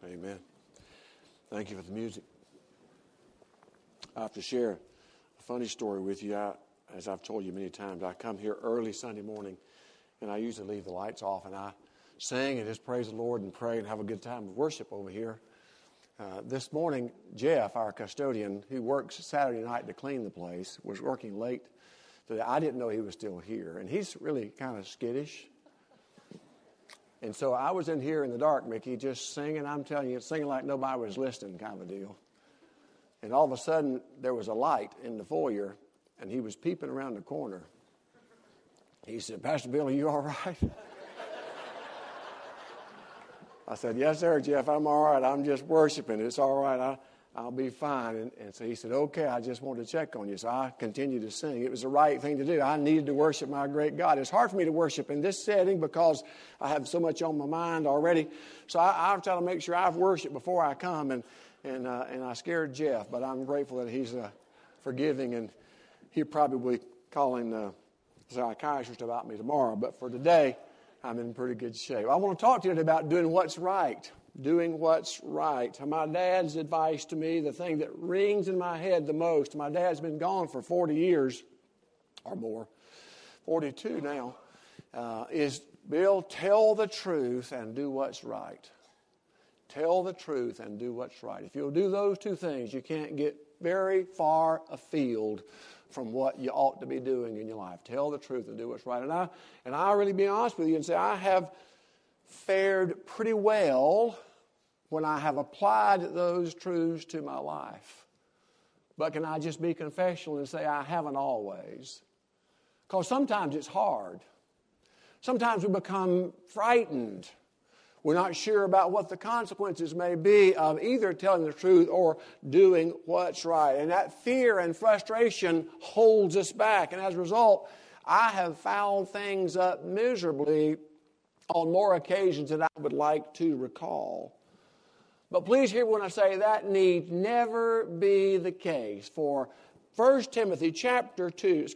Amen. Thank you for the music. I have to share a funny story with you. As I've told you many times, I come here early Sunday morning, and I usually leave the lights off, and I sing and just praise the Lord and pray and have a good time of worship over here. This morning, Jeff, our custodian, who works Saturday night to clean the place, was working late today. I didn't know he was still here, and he's really kind of skittish. And so I was in here in the dark, Mickey, just singing. I'm telling you, singing like nobody was listening kind of a deal. And all of a sudden, there was a light in the foyer, and he was peeping around the corner. He said, "Pastor Bill, are you all right?" I said, "Yes, sir, Jeff, I'm all right. I'm just worshiping. It's all right. I'll be fine." And so he said, "Okay, I just wanted to check on you." So I continued to sing. It was the right thing to do. I needed to worship my great God. It's hard for me to worship in this setting because I have so much on my mind already. So I try to make sure I've worshiped before I come, and I scared Jeff. But I'm grateful that he's forgiving, and he'll probably be calling the psychiatrist about me tomorrow. But for today, I'm in pretty good shape. I want to talk to you today about doing what's right. Doing what's right. My dad's advice to me, the thing that rings in my head the most, my dad's been gone for 40 years or more, 42 now, is, "Bill, tell the truth and do what's right." Tell the truth and do what's right. If you'll do those two things, you can't get very far afield from what you ought to be doing in your life. Tell the truth and do what's right. And I really be honest with you and say I have fared pretty well when I have applied those truths to my life. But can I just be confessional and say I haven't always? Because sometimes it's hard. Sometimes we become frightened. We're not sure about what the consequences may be of either telling the truth or doing what's right. And that fear and frustration holds us back. And as a result, I have fouled things up miserably on more occasions than I would like to recall. But please hear when I say that need never be the case. For 2 Timothy chapter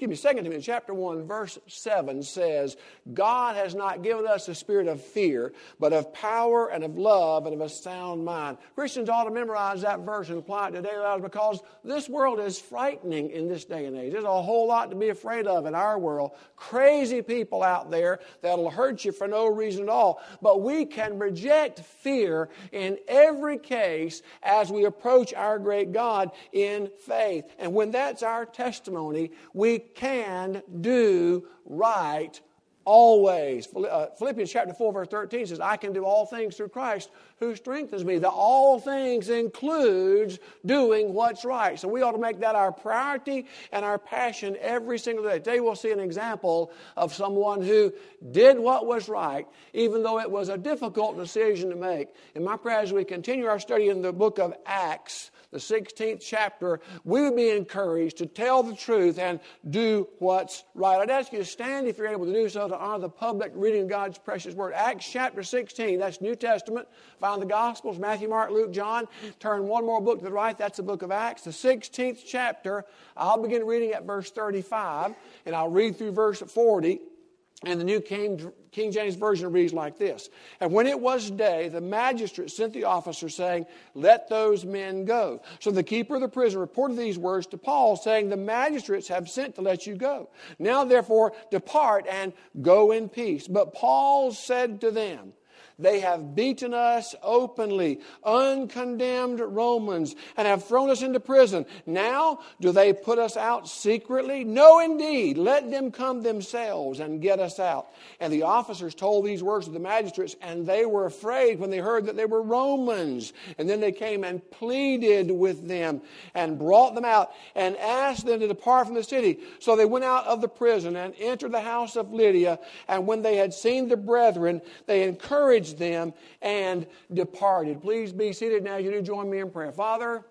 1, verse 7 says, "God has not given us a spirit of fear, but of power and of love and of a sound mind." Christians ought to memorize that verse and apply it to daily lives because this world is frightening in this day and age. There's a whole lot to be afraid of in our world. Crazy people out there that'll hurt you for no reason at all. But we can reject fear in every case as we approach our great God in faith. And when that's our testimony, we can do right always. Philippians chapter 4, verse 13 says, "I can do all things through Christ who strengthens me." The all things includes doing what's right. So we ought to make that our priority and our passion every single day. Today we'll see an example of someone who did what was right, even though it was a difficult decision to make. In my prayer, as we continue our study in the book of Acts, the 16th chapter, we would be encouraged to tell the truth and do what's right. I'd ask you to stand if you're able to do so to honor the public reading of God's precious word. Acts chapter 16, that's New Testament. Find the Gospels, Matthew, Mark, Luke, John. Turn one more book to the right, that's the book of Acts. The 16th chapter, I'll begin reading at verse 35, and I'll read through verse 40. And the New King James Version reads like this. "And when it was day, the magistrate sent the officer, saying, 'Let those men go.' So the keeper of the prison reported these words to Paul, saying, 'The magistrates have sent to let you go. Now therefore depart and go in peace.' But Paul said to them, 'They have beaten us openly, uncondemned Romans, and have thrown us into prison. Now do they put us out secretly? No, indeed. Let them come themselves and get us out.' And the officers told these words to the magistrates, and they were afraid when they heard that they were Romans. And then they came and pleaded with them and brought them out and asked them to depart from the city. So they went out of the prison and entered the house of Lydia. And when they had seen the brethren, they encouraged them and departed." Please be seated now. You do join me in prayer. Father,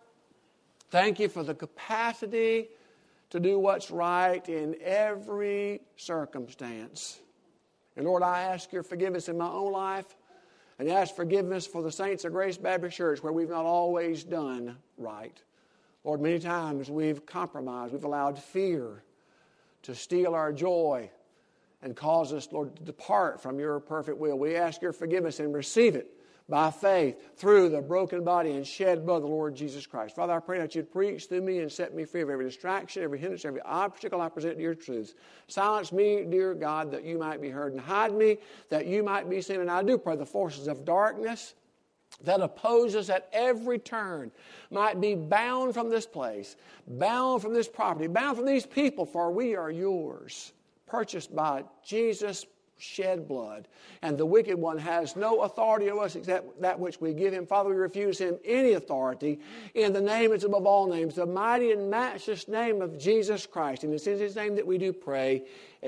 thank you for the capacity to do what's right in every circumstance. And Lord, I ask your forgiveness in my own life, and ask forgiveness for the saints of Grace Baptist Church where we've not always done right. Lord, many times we've compromised. We've allowed fear to steal our joy and cause us, Lord, to depart from your perfect will. We ask your forgiveness and receive it by faith through the broken body and shed blood of the Lord Jesus Christ. Father, I pray that you'd preach through me and set me free of every distraction, every hindrance, every obstacle I present to your truth. Silence me, dear God, that you might be heard, and hide me that you might be seen. And I do pray the forces of darkness that oppose us at every turn might be bound from this place, bound from this property, bound from these people, for we are yours, purchased by Jesus' shed blood, and the wicked one has no authority over us except that which we give him. Father, we refuse him any authority in the name that's above all names, the mighty and matchless name of Jesus Christ. And it's in his name that we do pray.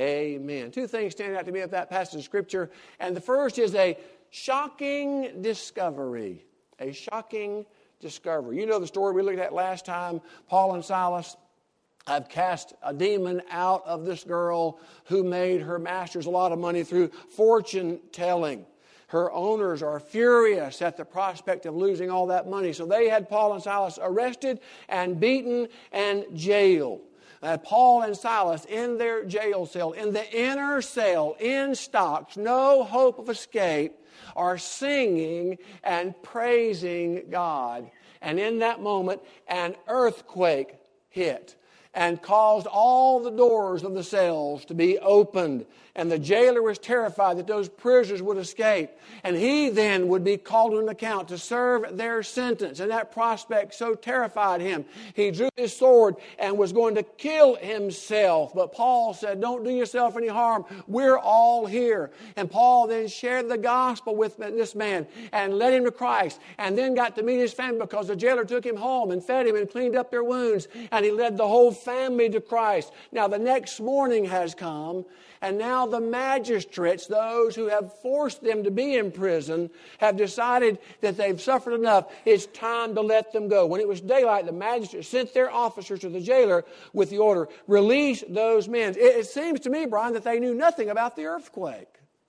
Amen. Two things stand out to me of that passage of Scripture, and the first is a shocking discovery. A shocking discovery. You know the story we looked at last time, Paul and Silas have cast a demon out of this girl who made her masters a lot of money through fortune telling. Her owners are furious at the prospect of losing all that money. So they had Paul and Silas arrested and beaten and jailed. Paul and Silas in their jail cell, in the inner cell, in stocks, no hope of escape, are singing and praising God. And in that moment, an earthquake hit and caused all the doors of the cells to be opened. And the jailer was terrified that those prisoners would escape. And he then would be called to an account to serve their sentence. And that prospect so terrified him, he drew his sword and was going to kill himself. But Paul said, don't do yourself any harm. We're all here. And Paul then shared the gospel with this man and led him to Christ. And then got to meet his family because the jailer took him home and fed him and cleaned up their wounds. And he led the whole family to Christ. Now the next morning has come, and now the magistrates, those who have forced them to be in prison, have decided that they've suffered enough. It's time to let them go. When it was daylight, the magistrates sent their officers to the jailer with the order, release those men. It seems to me, Brian, that they knew nothing about the earthquake.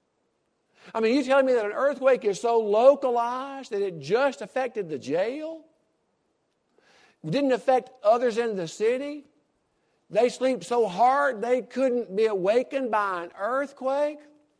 I mean, you telling me that an earthquake is so localized that it just affected the jail? It didn't affect others in the city? They sleep so hard they couldn't be awakened by an earthquake?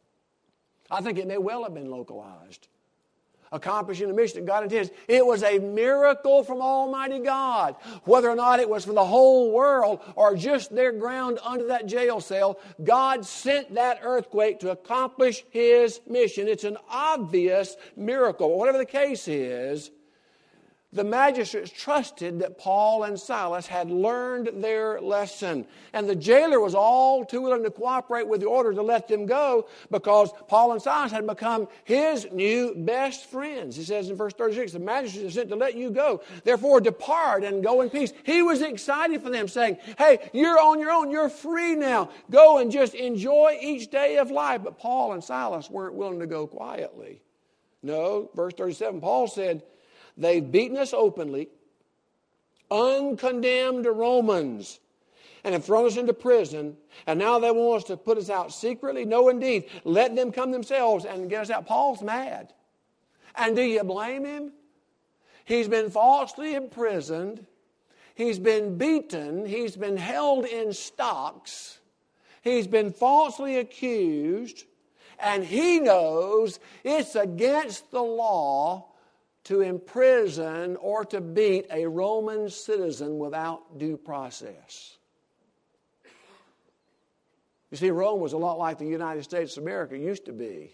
I think it may well have been localized, accomplishing the mission that God intends. It was a miracle from Almighty God. Whether or not it was for the whole world or just their ground under that jail cell, God sent that earthquake to accomplish his mission. It's an obvious miracle. Whatever the case is, the magistrates trusted that Paul and Silas had learned their lesson. And the jailer was all too willing to cooperate with the order to let them go because Paul and Silas had become his new best friends. He says in verse 36, the magistrates are sent to let you go. Therefore, depart and go in peace. He was excited for them, saying, hey, you're on your own. You're free now. Go and just enjoy each day of life. But Paul and Silas weren't willing to go quietly. No, verse 37, Paul said, they've beaten us openly, uncondemned Romans, and have thrown us into prison, and now they want us to put us out secretly? No, indeed. Let them come themselves and get us out. Paul's mad. And do you blame him? He's been falsely imprisoned. He's been beaten. He's been held in stocks. He's been falsely accused. And he knows it's against the law to imprison or to beat a Roman citizen without due process. You see, Rome was a lot like the United States of America used to be.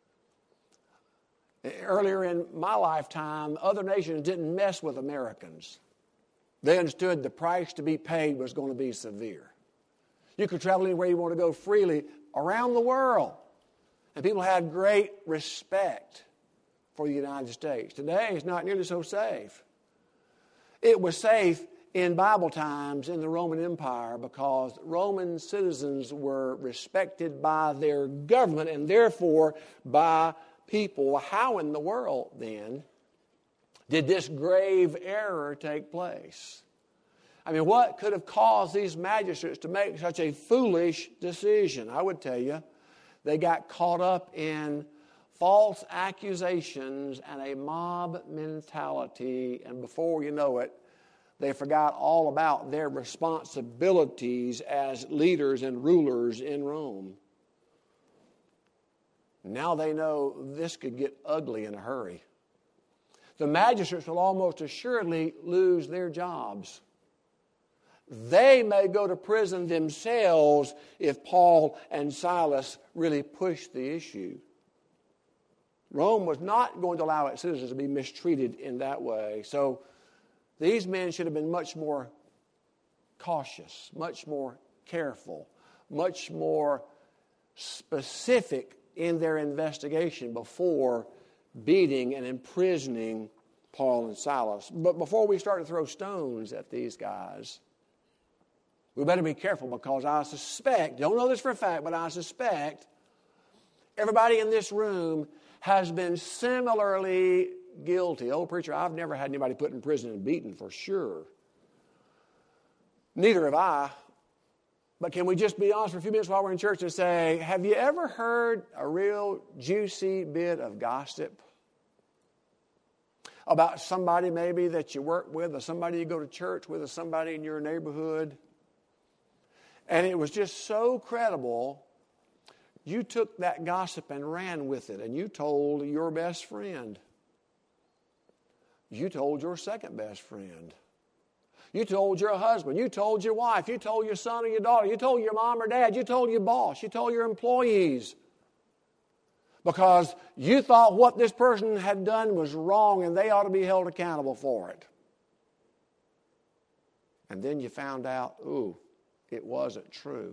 Earlier in my lifetime, other nations didn't mess with Americans. They understood the price to be paid was going to be severe. You could travel anywhere you want to go freely around the world. And people had great respect for the United States. Today, it's not nearly so safe. It was safe in Bible times in the Roman Empire because Roman citizens were respected by their government and therefore by people. How in the world, then, did this grave error take place? I mean, what could have caused these magistrates to make such a foolish decision? I would tell you, they got caught up in false accusations and a mob mentality, and before you know it, they forgot all about their responsibilities as leaders and rulers in Rome. Now they know this could get ugly in a hurry. the magistrates will almost assuredly lose their jobs. They may go to prison themselves if Paul and Silas really push the issue. Rome was not going to allow its citizens to be mistreated in that way. So these men should have been much more cautious, much more careful, much more specific in their investigation before beating and imprisoning Paul and Silas. But before we start to throw stones at these guys, we better be careful, because I suspect, don't know this for a fact, but I suspect everybody in this room has been similarly guilty. Oh, preacher, I've never had anybody put in prison and beaten for sure. Neither have I. But can we just be honest for a few minutes while we're in church and say, have you ever heard a real juicy bit of gossip about somebody maybe that you work with, or somebody you go to church with, or somebody in your neighborhood? And it was just so credible, you took that gossip and ran with it, and you told your best friend. You told your second best friend. You told your husband. You told your wife. You told your son or your daughter. You told your mom or dad. You told your boss. You told your employees. Because you thought what this person had done was wrong and they ought to be held accountable for it. And then you found out, ooh, it wasn't true.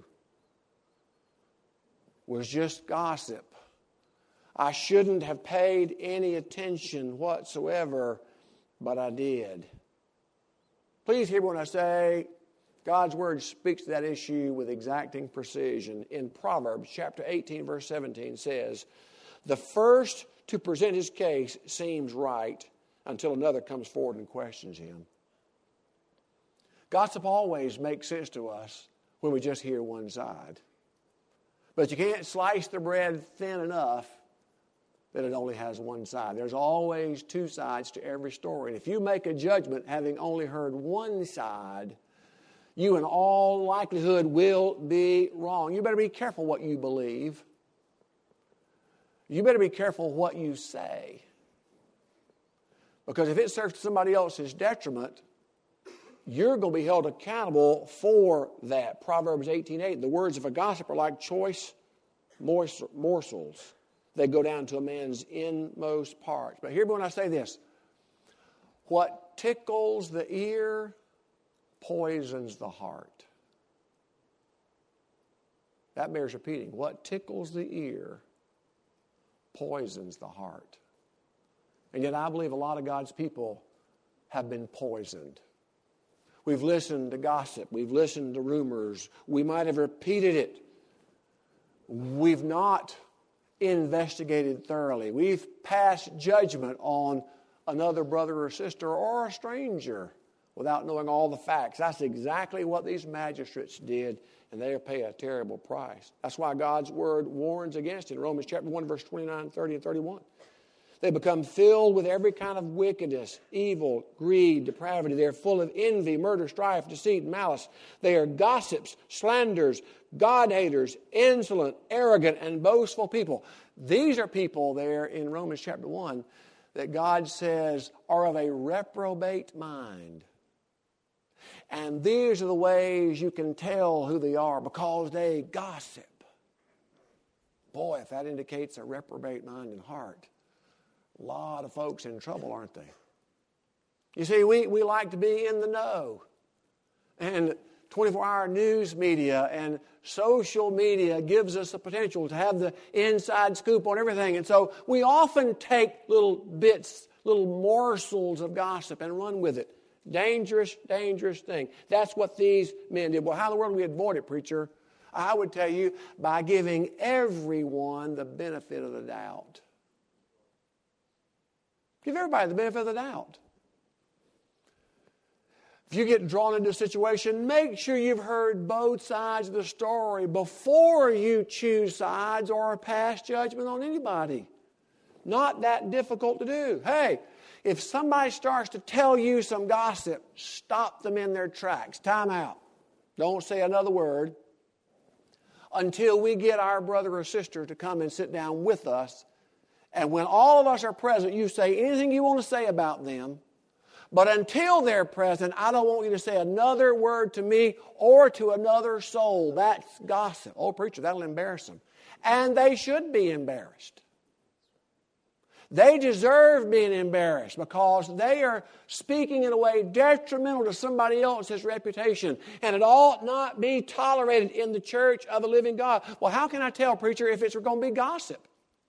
It was just gossip. I shouldn't have paid any attention whatsoever, but I did. Please hear when I say God's Word speaks to that issue with exacting precision. In Proverbs chapter 18, verse 17 says, the first to present his case seems right until another comes forward and questions him. Gossip always makes sense to us when we just hear one side. But you can't slice the bread thin enough that it only has one side. There's always two sides to every story. And if you make a judgment having only heard one side, you in all likelihood will be wrong. You better be careful what you believe. You better be careful what you say. Because if it serves somebody else's detriment, you're going to be held accountable for that. Proverbs 18:8, the words of a gossip are like choice morsels. They go down to a man's inmost parts. But hear me when I say this. What tickles the ear poisons the heart. That bears repeating. What tickles the ear poisons the heart. And yet I believe a lot of God's people have been poisoned. We've listened to gossip. We've listened to rumors. We might have repeated it. We've not investigated thoroughly. We've passed judgment on another brother or sister or a stranger without knowing all the facts. That's exactly what these magistrates did, and they pay a terrible price. That's why God's Word warns against it in Romans chapter 1, verse 29, 30, and 31. They become filled with every kind of wickedness, evil, greed, depravity. They are full of envy, murder, strife, deceit, and malice. They are gossips, slanderers, God-haters, insolent, arrogant, and boastful people. These are people there in Romans chapter 1 that God says are of a reprobate mind. And these are the ways you can tell who they are, because they gossip. Boy, if that indicates a reprobate mind and heart, a lot of folks in trouble, aren't they? You see, we like to be in the know. And 24-hour news media and social media gives us the potential to have the inside scoop on everything. And so we often take little bits, little morsels of gossip and run with it. Dangerous, dangerous thing. That's what these men did. Well, how in the world do we avoid it, preacher? I would tell you, by giving everyone the benefit of the doubt. Give everybody the benefit of the doubt. If you get drawn into a situation, make sure you've heard both sides of the story before you choose sides or pass judgment on anybody. Not that difficult to do. Hey, if somebody starts to tell you some gossip, stop them in their tracks. Time out. Don't say another word until we get our brother or sister to come and sit down with us And when all of us are present, you say anything you want to say about them. But until they're present, I don't want you to say another word to me or to another soul. That's gossip. Oh, preacher, that'll embarrass them. And they should be embarrassed. They deserve being embarrassed because they are speaking in a way detrimental to somebody else's reputation. And it ought not be tolerated in the church of the living God. Well, how can I tell, preacher, if it's going to be gossip?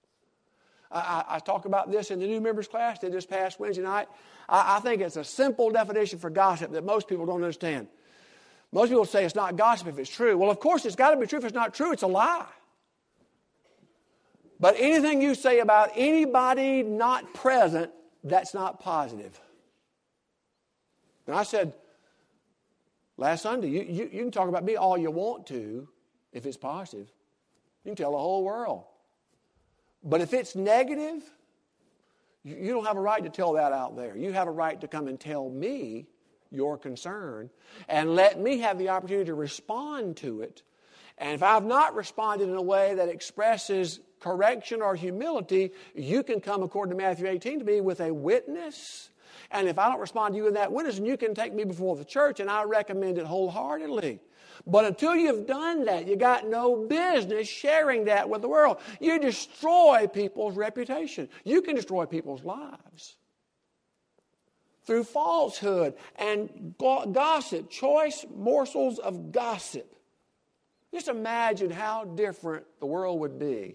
I talk about this in the new members class this past Wednesday night. I think it's a simple definition for gossip that most people don't understand. Most people say it's not gossip if it's true. Well, of course, it's got to be true. If it's not true, it's a lie. But anything you say about anybody not present, that's not positive. And I said last Sunday, you can talk about me all you want to if it's positive. You can tell the whole world. But if it's negative, you don't have a right to tell that out there. You have a right to come and tell me your concern and let me have the opportunity to respond to it. And if I've not responded in a way that expresses correction or humility, you can come, according to Matthew 18, to me with a witness. And if I don't respond to you in that witness, then you can take me before the church, and I recommend it wholeheartedly. But until you've done that, you got no business sharing that with the world. You destroy people's reputation. You can destroy people's lives through falsehood and gossip, choice morsels of gossip. Just imagine how different the world would be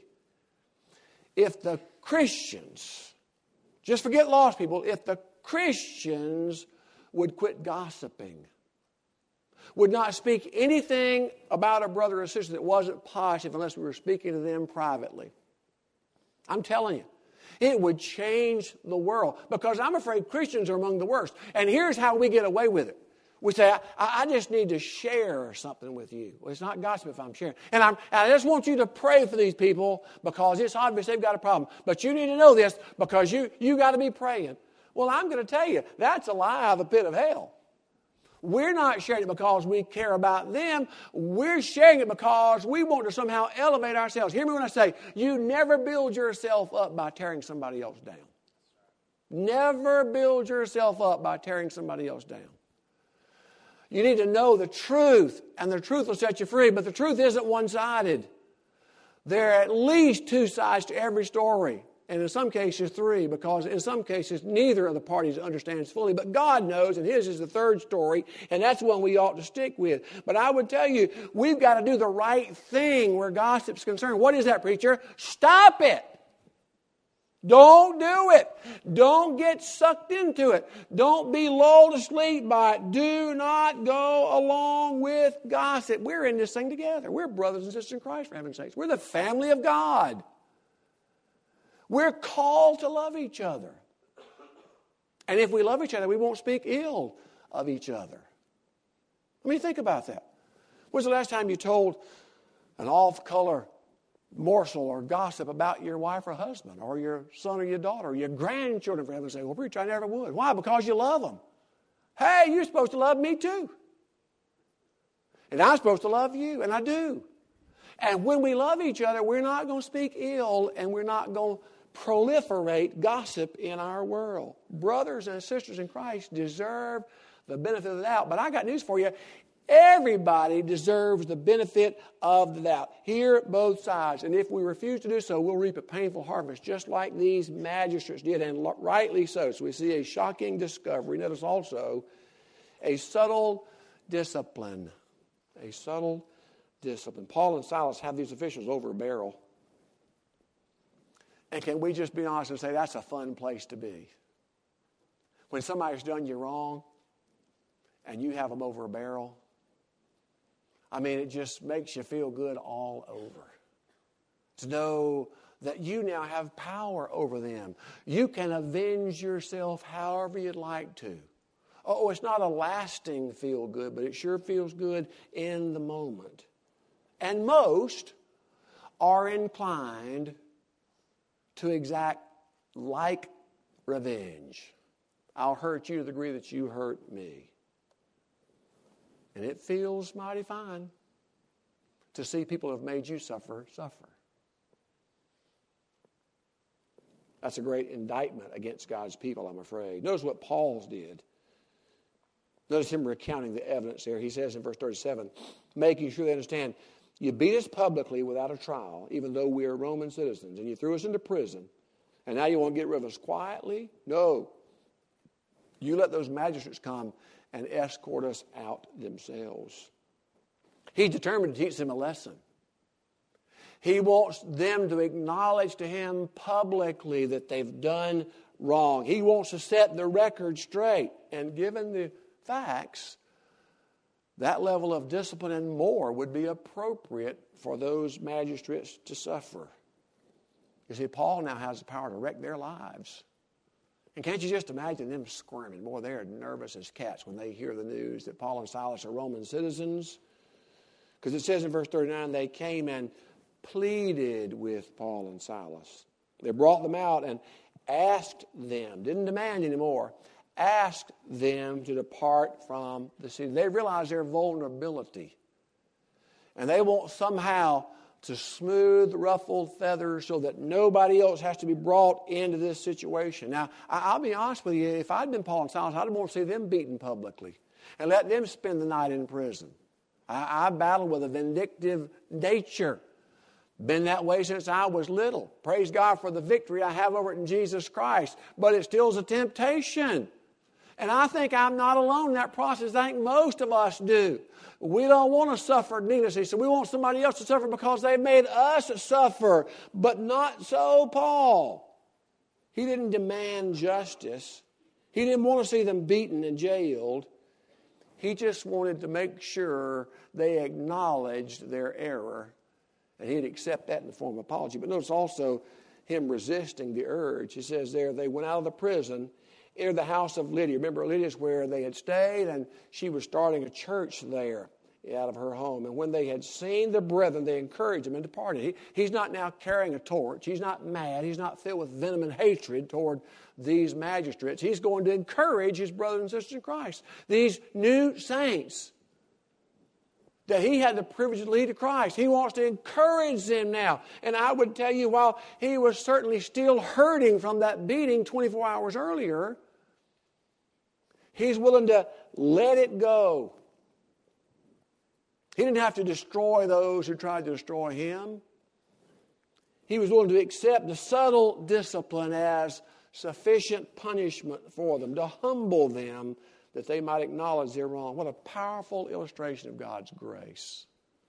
if the Christians, just forget lost people, if the Christians would quit gossiping, would not speak anything about a brother or sister that wasn't positive unless we were speaking to them privately. I'm telling you, it would change the world because I'm afraid Christians are among the worst. And here's how we get away with it. We say, I just need to share something with you. Well, it's not gossip if I'm sharing. And I just want you to pray for these people because it's obvious they've got a problem. But you need to know this because you got to be praying. Well, I'm going to tell you, that's a lie of the pit of hell. We're not sharing it because we care about them. We're sharing it because we want to somehow elevate ourselves. Hear me when I say, you never build yourself up by tearing somebody else down. Never build yourself up by tearing somebody else down. You need to know the truth, and the truth will set you free. But the truth isn't one-sided. There are at least two sides to every story, and in some cases three, because in some cases neither of the parties understands fully. But God knows, and His is the third story, and that's one we ought to stick with. But I would tell you, we've got to do the right thing where gossip's concerned. What is that, preacher? Stop it. Don't do it. Don't get sucked into it. Don't be lulled to sleep by it. Do not go along with gossip. We're in this thing together. We're brothers and sisters in Christ, for heaven's sakes. We're the family of God. We're called to love each other. And if we love each other, we won't speak ill of each other. I mean, think about that. When's the last time you told an off-color morsel or gossip about your wife or husband or your son or your daughter or your grandchildren, for heaven's sake? Well, preacher, I never would. Why? Because you love them. Hey, you're supposed to love me too. And I'm supposed to love you, and I do. And when we love each other, we're not going to speak ill and we're not going to proliferate gossip in our world. Brothers and sisters in Christ deserve the benefit of the doubt. But I got news for you. Everybody deserves the benefit of the doubt. Hear both sides. And if we refuse to do so, we'll reap a painful harvest, just like these magistrates did, and rightly so. So we see a shocking discovery. Notice also a subtle discipline. A subtle discipline. Paul and Silas have these officials over a barrel. And can we just be honest and say that's a fun place to be? When somebody's done you wrong and you have them over a barrel, I mean, it just makes you feel good all over. To know that you now have power over them. You can avenge yourself however you'd like to. Oh, it's not a lasting feel good, but it sure feels good in the moment. And most are inclined to exact like revenge. I'll hurt you to the degree that you hurt me. And it feels mighty fine to see people who have made you suffer. That's a great indictment against God's people, I'm afraid. Notice what Paul's did. Notice him recounting the evidence there. He says in verse 37, making sure they understand, you beat us publicly without a trial, even though we are Roman citizens, and you threw us into prison, and now you want to get rid of us quietly? No. You let those magistrates come and escort us out themselves. He's determined to teach them a lesson. He wants them to acknowledge to him publicly that they've done wrong. He wants to set the record straight. And given the facts, that level of discipline and more would be appropriate for those magistrates to suffer. You see, Paul now has the power to wreck their lives. And can't you just imagine them squirming? Boy, they're nervous as cats when they hear the news that Paul and Silas are Roman citizens. Because it says in verse 39, they came and pleaded with Paul and Silas. They brought them out and asked them, didn't demand anymore, asked them to depart from the city. They realized their vulnerability. And they want somehow to smooth the ruffled feathers so that nobody else has to be brought into this situation. Now, I'll be honest with you, if I'd been Paul and Silas, I'd want to see them beaten publicly and let them spend the night in prison. I battle with a vindictive nature. Been that way since I was little. Praise God for the victory I have over it in Jesus Christ. But it still is a temptation. And I think I'm not alone in that process. I think most of us do. We don't want to suffer needlessly, so we want somebody else to suffer because they've made us suffer. But not so Paul. He didn't demand justice. He didn't want to see them beaten and jailed. He just wanted to make sure they acknowledged their error, and he'd accept that in the form of apology. But notice also him resisting the urge. He says there, they went out of the prison, entered the house of Lydia. Remember, Lydia's where they had stayed, and she was starting a church there out of her home. And when they had seen the brethren, they encouraged him and departed. He's not now carrying a torch. He's not mad. He's not filled with venom and hatred toward these magistrates. He's going to encourage his brothers and sisters in Christ, these new saints that he had the privilege to lead to Christ. He wants to encourage them now. And I would tell you, while he was certainly still hurting from that beating 24 hours earlier, he's willing to let it go. He didn't have to destroy those who tried to destroy him. He was willing to accept the subtle discipline as sufficient punishment for them, to humble them that they might acknowledge their wrong. What a powerful illustration of God's grace.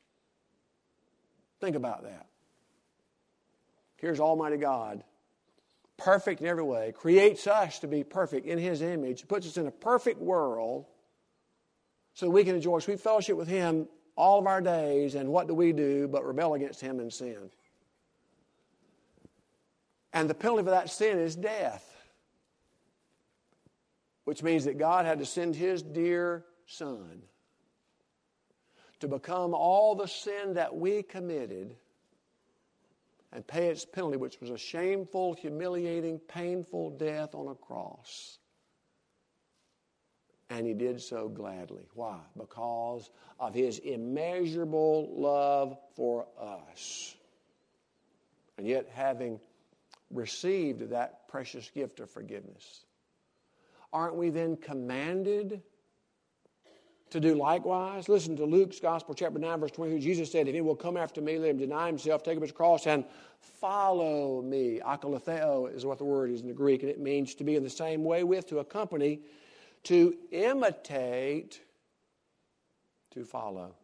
Think about that. Here's Almighty God, perfect in every way, creates us to be perfect in His image, puts us in a perfect world so we can enjoy sweet fellowship with Him all of our days. And what do but rebel against Him and sin? And the penalty for that sin is death. Which means that God had to send His dear Son to become all the sin that we committed and pay its penalty, which was a shameful, humiliating, painful death on a cross. And He did so gladly. Why? Because of His immeasurable love for us. And yet, having received that precious gift of forgiveness, aren't we then commanded to do likewise? Listen to Luke's Gospel, chapter 9, verse 22. Jesus said, if he will come after me, let him deny himself, take up his cross, and follow me. Akalatheo is what the word is in the Greek, and it means to be in the same way with, to accompany, to imitate, to follow.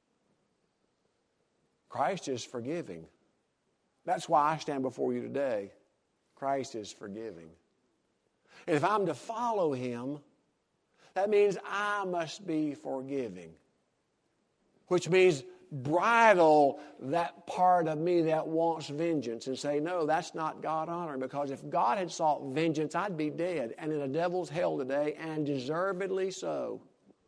Christ is forgiving. That's why I stand before you today. Christ is forgiving. And if I'm to follow Him, that means I must be forgiving. Which means bridle that part of me that wants vengeance and say, no, that's not God honoring. Because if God had sought vengeance, I'd be dead and in a devil's hell today, and deservedly so.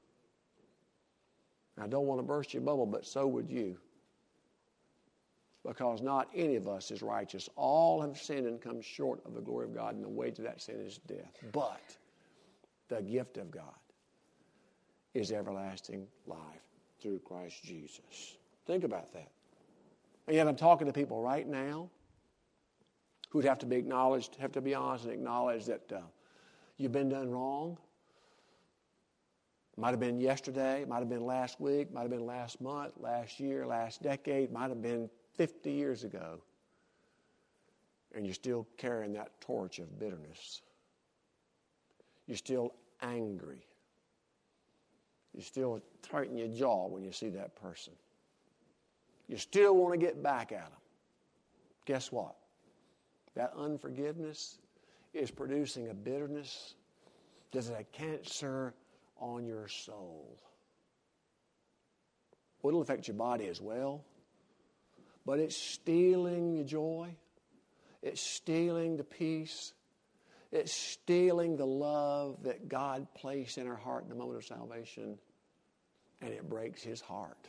I don't want to burst your bubble, but so would you. Because not any of us is righteous. All have sinned and come short of the glory of God, and the wage of that sin is death. But the gift of God is everlasting life through Christ Jesus. Think about that. And yet I'm talking to people right now who'd have to be acknowledged, have to be honest and acknowledge that you've been done wrong. Might have been yesterday, might have been last week, might have been last month, last year, last decade, might have been 50 years ago. And you're still carrying that torch of bitterness. You're still angry. You still tighten your jaw when you see that person. You still want to get back at them. Guess what? That unforgiveness is producing a bitterness that's a cancer on your soul. Well, it'll affect your body as well, but it's stealing your joy. It's stealing the peace. It's stealing the love that God placed in our heart in the moment of salvation, and it breaks His heart.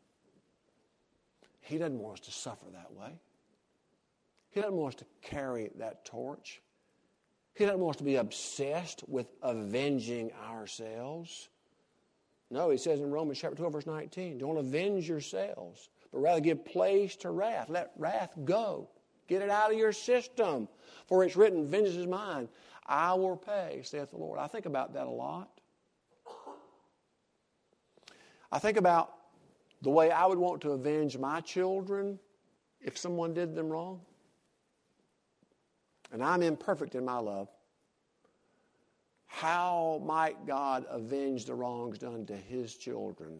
He doesn't want us to suffer that way. He doesn't want us to carry that torch. He doesn't want us to be obsessed with avenging ourselves. No, he says in Romans chapter 12, verse 19, don't avenge yourselves, but rather give place to wrath. Let wrath go. Get it out of your system. For it's written, vengeance is mine. I will pay, saith the Lord. I think about that a lot. I think about the way I would want to avenge my children if someone did them wrong. And I'm imperfect in my love. How might God avenge the wrongs done to His children?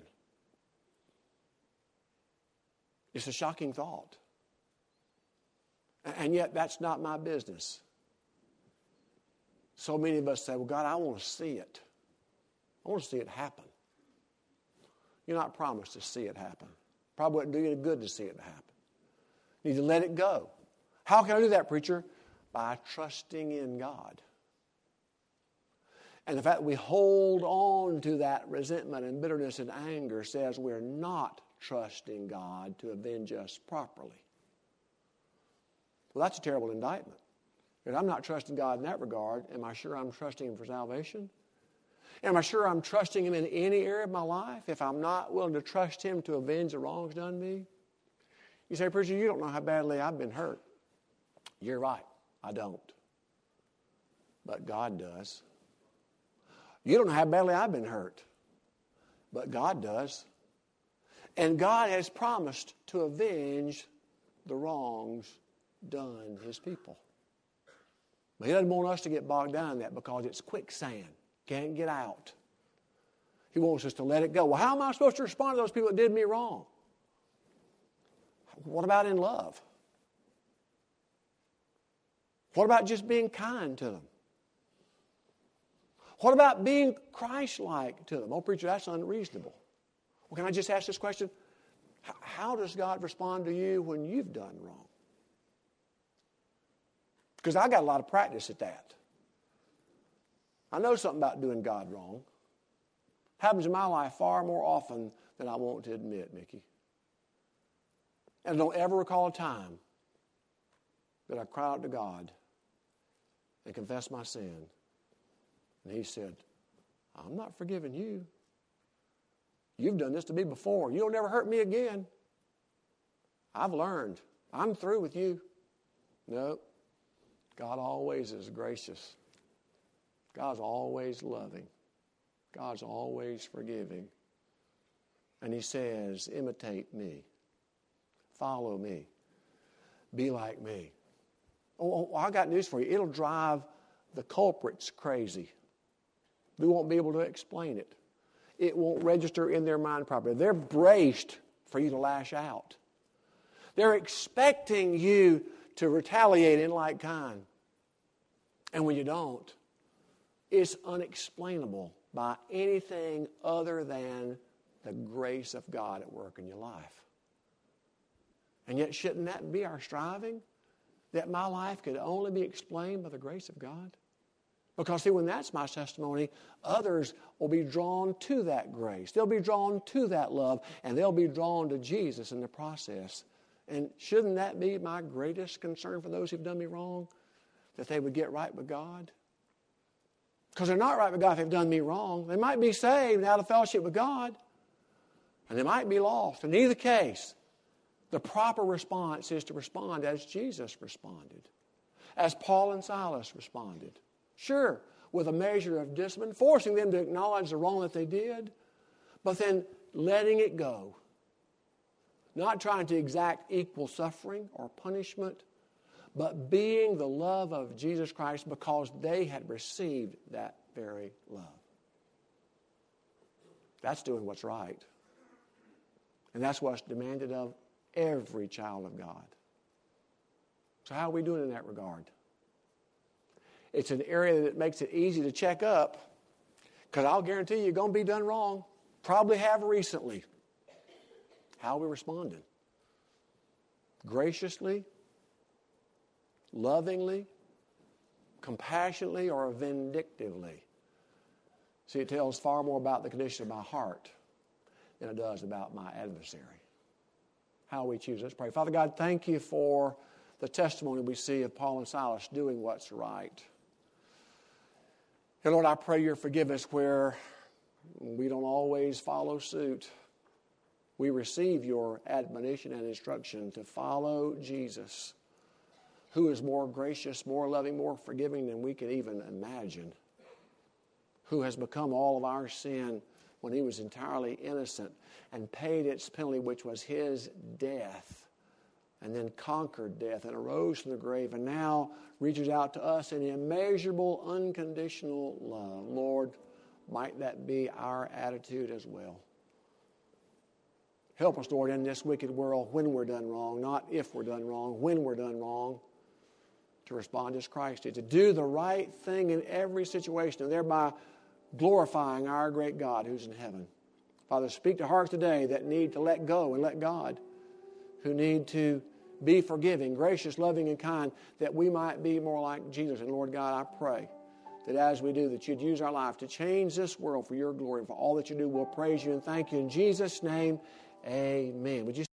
It's a shocking thought. And yet, that's not my business. So many of us say, well, God, I want to see it. I want to see it happen. You're not promised to see it happen. Probably wouldn't do you any good to see it happen. You need to let it go. How can I do that, preacher? By trusting in God. And the fact that we hold on to that resentment and bitterness and anger says we're not trusting God to avenge us properly. Well, that's a terrible indictment. If I'm not trusting God in that regard, am I sure I'm trusting Him for salvation? Am I sure I'm trusting Him in any area of my life if I'm not willing to trust Him to avenge the wrongs done me? You say, preacher, you don't know how badly I've been hurt. You're right. I don't. But God does. You don't know how badly I've been hurt. But God does. And God has promised to avenge the wrongs done His people. But He doesn't want us to get bogged down in that because it's quicksand. Can't get out. He wants us to let it go. Well, how am I supposed to respond to those people that did me wrong? What about in love? What about just being kind to them? What about being Christ-like to them? Oh, preacher, that's unreasonable. Well, can I just ask this question? How does God respond to you when you've done wrong? Because I got a lot of practice at that. I know something about doing God wrong. It happens in my life far more often than I want to admit, Mickey. And I don't ever recall a time that I cried out to God and confessed my sin. And He said, I'm not forgiving you. You've done this to me before. You'll never hurt me again. I've learned. I'm through with you. No. God always is gracious. God's always loving. God's always forgiving. And He says, imitate me. Follow me. Be like me. Oh, I got news for you. It'll drive the culprits crazy. They won't be able to explain it. It won't register in their mind properly. They're braced for you to lash out. They're expecting you to retaliate in like kind. And when you don't, it's unexplainable by anything other than the grace of God at work in your life. And yet, shouldn't that be our striving? That my life could only be explained by the grace of God? Because, see, when that's my testimony, others will be drawn to that grace. They'll be drawn to that love, and they'll be drawn to Jesus in the process. And shouldn't that be my greatest concern for those who've done me wrong? That they would get right with God? Because they're not right with God if they've done me wrong. They might be saved and out of fellowship with God, and they might be lost. In either case, the proper response is to respond as Jesus responded. as Paul and Silas responded. Sure, with a measure of discipline, forcing them to acknowledge the wrong that they did, but then letting it go. Not trying to exact equal suffering or punishment, but being the love of Jesus Christ because they had received that very love. That's doing what's right. And that's what's demanded of every child of God. So how are we doing in that regard? It's an area that makes it easy to check up, because I'll guarantee you're going to be done wrong. Probably have recently. How are we responding? Graciously, lovingly, compassionately, or vindictively? See, it tells far more about the condition of my heart than it does about my adversary. How we choose. Let's pray. Father God, thank you for the testimony we see of Paul and Silas doing what's right. And Lord, I pray your forgiveness where we don't always follow suit. We receive your admonition and instruction to follow Jesus, who is more gracious, more loving, more forgiving than we can even imagine, who has become all of our sin when he was entirely innocent and paid its penalty, which was his death, and then conquered death and arose from the grave and now reaches out to us in immeasurable, unconditional love. Lord, might that be our attitude as well. Help us, Lord, in this wicked world when we're done wrong, not if we're done wrong, when we're done wrong, to respond as Christ did, to do the right thing in every situation, and thereby glorifying our great God who's in heaven. Father, speak to hearts today that need to let go and let God, who need to be forgiving, gracious, loving, and kind, that we might be more like Jesus. And Lord God, I pray that as we do, that you'd use our life to change this world for your glory. And for all that you do, we'll praise you and thank you. In Jesus' name, amen. Would you